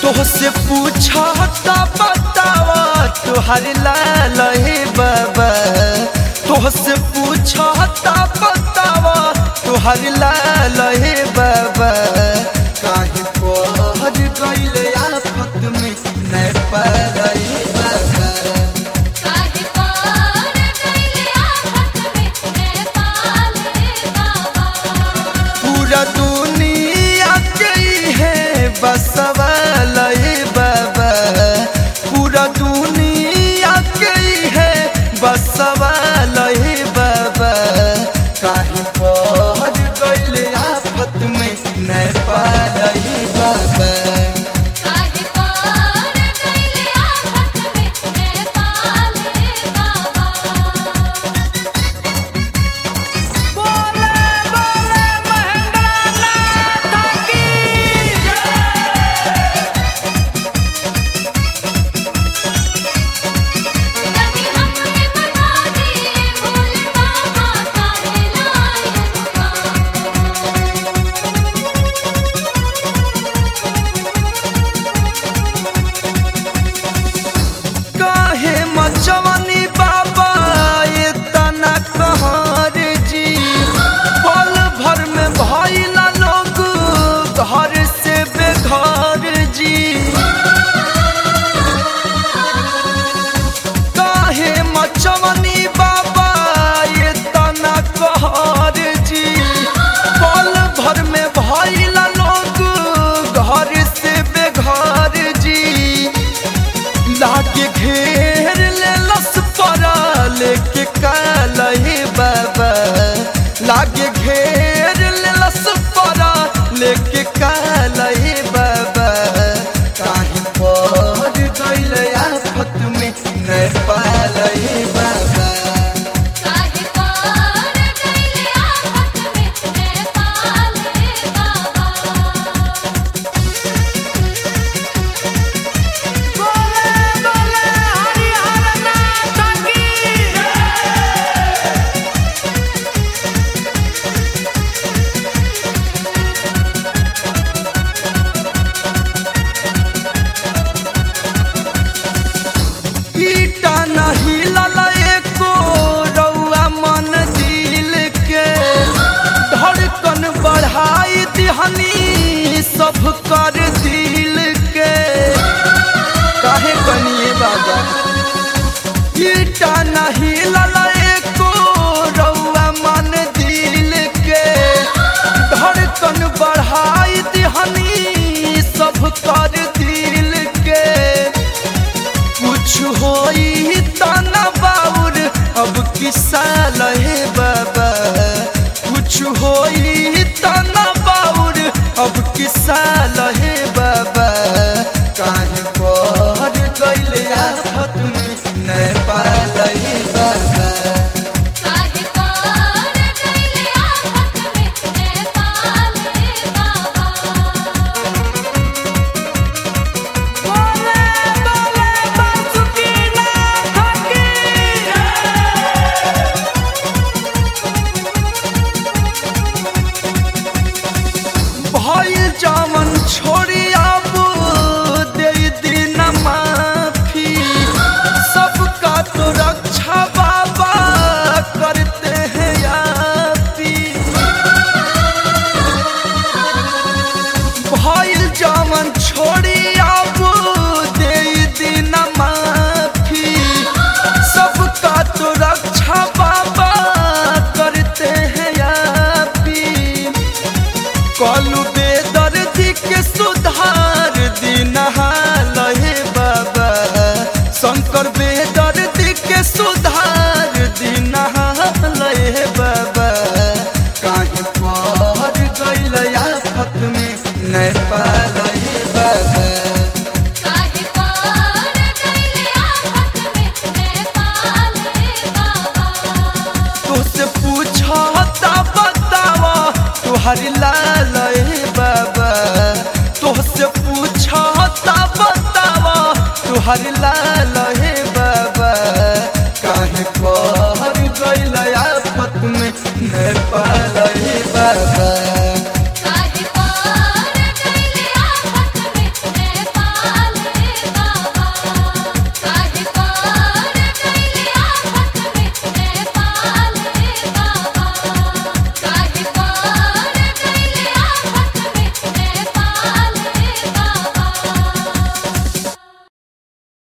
तोहसे पूछा ता बतावा तोहर लाल हे बाबा। तोहसे पूछा ता बतावा तोहर लाल हे बाबा। काहे पहर गइले आफत में नै पाले बाबा। काहे पहर गइले आफत में नै पाले बाबा। पूरा दुनिया के है बसवा लहे बाबा। पूरा दुनिया के है बसवा लहे बाबा। काहे पहर गइले आफत में नै पाले बाबा। काहे पहर गइले आफत में नै पाले बाबा। बोले बोले महेंद्रनाथ की कभी हमने बता दिए भोले बाबा काहे लाए काहे मचवनी बाबा ये तना कहर जी। पल भर में भइला लोग घर से बेघर जी। काहे मचवनी बाबा ये तना कहर जी। पल भर में भइला लोग घर से बेघर जी। लागे घेर ले लस परा लेके काला हे बाबा। लागे घेर ले लस परा लेके काला हे बाबा। काहे पहर गइले आफत में नै पाले बाबा। काहे पहर गइले आफत में नै पाले बाबा। बोले बोले हरिहरनाथ की ईटा नहीं लला एको रउआ मन दिल के। धड़कन बढ़ाई दिहनी सब कर दिल के। काहे कनिए बाबा। ईटा नहीं लला एको रउआ मन दिल के। धड़कन बढ़ाई दिहनी सब कर दिल के। कुछ होई तना बाउर अब किस्सा लहे बाबा। कुछ होई तना बाउर अब किस्सा लहे बाबा। काहे पहर गइले आफत में नै पाले बाबा। काहे पहर गइले आफत में नै पाले बाबा। बोले बोले बासुकीनाथ की भइल जामन छोड़ी अब दे दिन माफी। सबका तो रक्षा बाबा करते हैं आपी। भइल जामन छोड़ी अब दे दिन माफी। सबका तो रक्षा बाबा करते हैं आपी। कलू बेदर्दी के सुधार दिन हाल हे बाबा। शंकर बेदर्दी के सुधार दिन हाल हे बाबा। काहे पहर गइले आफत में नै पाले बाबा। काहे पहर गइले आफत में नै पाले बाबा। तोसे पूछा ता बतावा तोहर लाल हे बाबा। तोहसे पूछा ता बतावा तोहर लाल हे बाबा। काहे पहर गइले आफत में नै पाले